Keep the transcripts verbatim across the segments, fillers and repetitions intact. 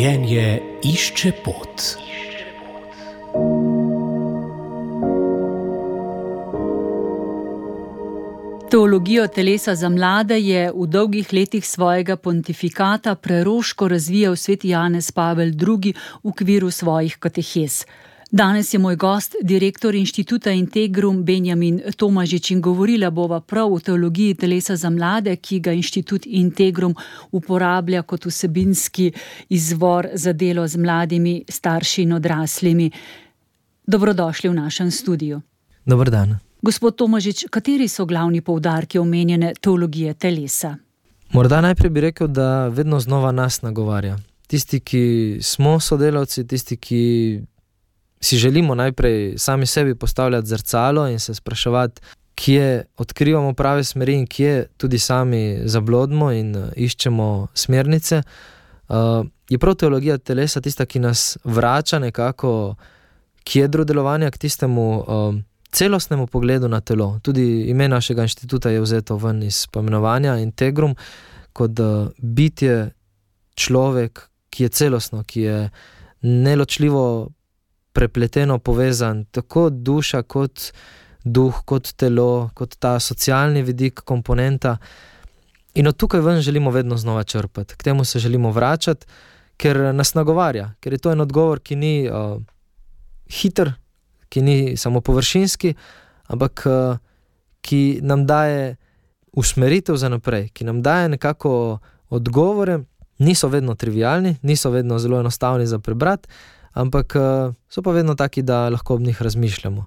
Življenje išče pot. Teologijo telesa za mlade je v dolgih letih svojega pontifikata preroško razvijal sveti Janez Pavel drugi v okviru svojih katehes. Danes je moj gost, direktor Inštituta Integrum Benjamin Tomažič, in govorila bova prav o teologiji telesa za mlade, ki ga Inštitut Integrum uporablja kot vsebinski izvor za delo z mladimi, starši in odraslimi. Dobrodošli v našem studiu. Dober dan. Gospod Tomažič, kateri so glavni poudarki omenjene teologije telesa? Morda najprej bi rekel, da vedno znova nas nagovarja. Tisti, ki smo sodelavci, tisti, ki si želimo najprej sami sebi postavljati zrcalo in se spraševati, kje odkrivamo prave smeri in kje tudi sami zablodimo in iščemo smernice. Je prav teologija telesa tista, ki nas vrača nekako k jedru delovanja, k tistemu celostnemu pogledu na telo. Tudi ime našega inštituta je vzeto ven iz poimenovanja Integrum, kot bitje človek, ki je celostno, ki je neločljivo prepleteno povezan, tako duša kot duh, kot telo, kot ta socialni vidik, komponenta. In od tukaj ven želimo vedno znova črpati. K temu se želimo vračati, ker nas nagovarja, ker je to en odgovor, ki ni uh, hiter, ki ni samo površinski, ampak uh, ki nam daje usmeritev za naprej, ki nam daje nekako odgovore, niso vedno trivialni, niso vedno zelo enostavni za prebrati, ampak uh, so pa vedno taki, da lahko ob njih razmišljamo.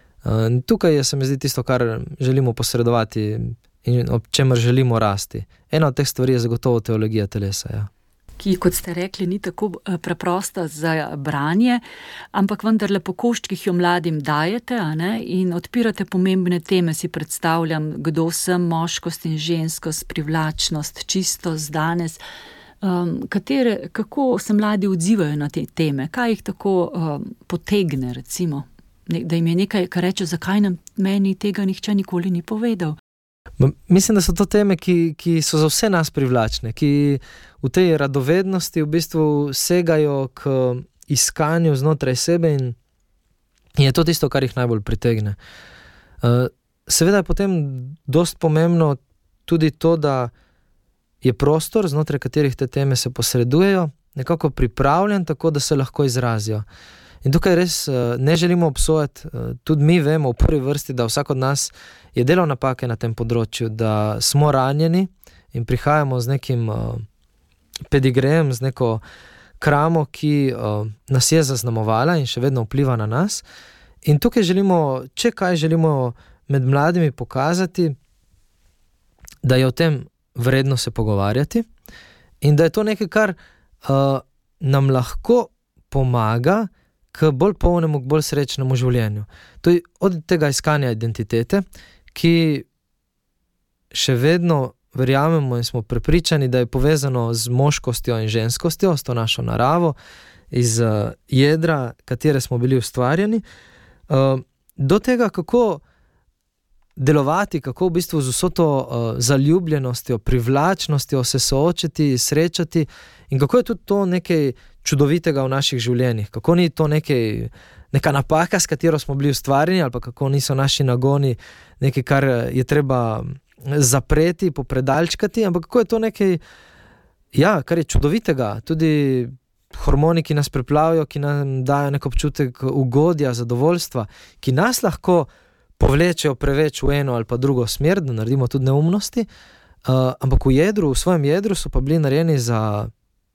Uh, tukaj je, se mi zdi, tisto, kar želimo posredovati in ob čemer želimo rasti. Ena od teh stvari je zagotovo teologija telesa, ja. Ki, kot ste rekli, ni tako preprosta za branje, ampak vendarle po koščkih jo mladim dajete, a ne, in odpirate pomembne teme, si predstavljam, kdo sem, moškost in ženskost, privlačnost, čistost danes. Um, katere, kako se mladi odzivajo na te teme, kaj jih tako um, potegne, recimo, ne, da jim je nekaj, kar reče, zakaj nam meni tega nihče nikoli ni povedal. Mislim, da so to teme, ki, ki so za vse nas privlačne, ki v tej radovednosti v bistvu segajo k iskanju znotraj sebe in, in je to tisto, kar jih najbolj pritegne. Uh, seveda je potem dost pomembno tudi to, da je prostor, znotraj katerih te teme se posredujejo, nekako pripravljen tako, da se lahko izrazijo. In tukaj res ne želimo obsojati, tudi mi vemo v prvi vrsti, da vsak od nas je delal napake na tem področju, da smo ranjeni in prihajamo z nekim pedigrejem, z neko kramo, ki nas je zaznamovala in še vedno vpliva na nas. In tukaj želimo, če kaj želimo med mladimi pokazati, da je o tem vredno se pogovarjati in da je to nekaj, kar uh, nam lahko pomaga k bolj polnemu, k bolj srečnemu življenju. To je od tega iskanja identitete, ki še vedno verjamemo in smo prepričani, da je povezano z moškostjo in ženskostjo, s to našo naravo, iz uh, jedra, katere smo bili ustvarjeni, uh, do tega, kako delovati, kako v bistvu z vso to uh, zaljubljenostjo, privlačnostjo se soočiti, srečati in kako je tudi to nekaj čudovitega v naših življenjih, kako ni to nekaj, neka napaka, s katero smo bili ustvarjeni, ali pa kako niso naši nagoni nekaj, kar je treba zapreti, popredalčkati, ampak kako je to nekaj, ja, kar je čudovitega, tudi hormoni, ki nas preplavijo, ki nam dajo nek občutek ugodja, zadovoljstva, ki nas lahko povlečejo preveč v eno ali pa drugo smer, da naredimo tudi neumnosti, uh, ampak v jedru, v svojem jedru so pa bili narejeni za,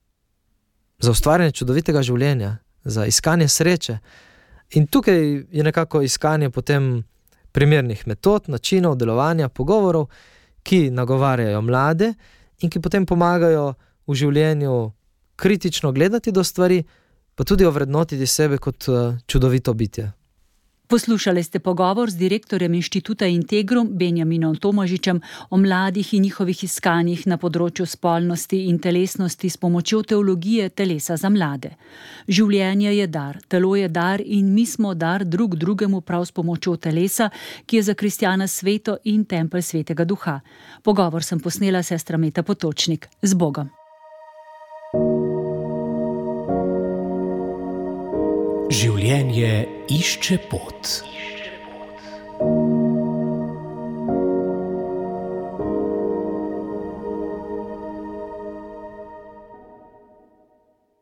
za ustvarjanje čudovitega življenja, za iskanje sreče. In tukaj je nekako iskanje potem primernih metod, načinov, delovanja, pogovorov, ki nagovarjajo mlade in ki potem pomagajo v življenju kritično gledati do stvari, pa tudi ovrednotiti sebe kot uh, čudovito bitje. Poslušali ste pogovor z direktorjem Inštituta Integrum Benjaminom Tomažičem o mladih in njihovih iskanjih na področju spolnosti in telesnosti s pomočjo teologije telesa za mlade. Življenje je dar, telo je dar in mi smo dar drug drugemu prav s pomočjo telesa, ki je za kristjana sveto in tempelj svetega duha. Pogovor sem posnela sestra Meta Potočnik. Z Bogom. Življenje išče pot.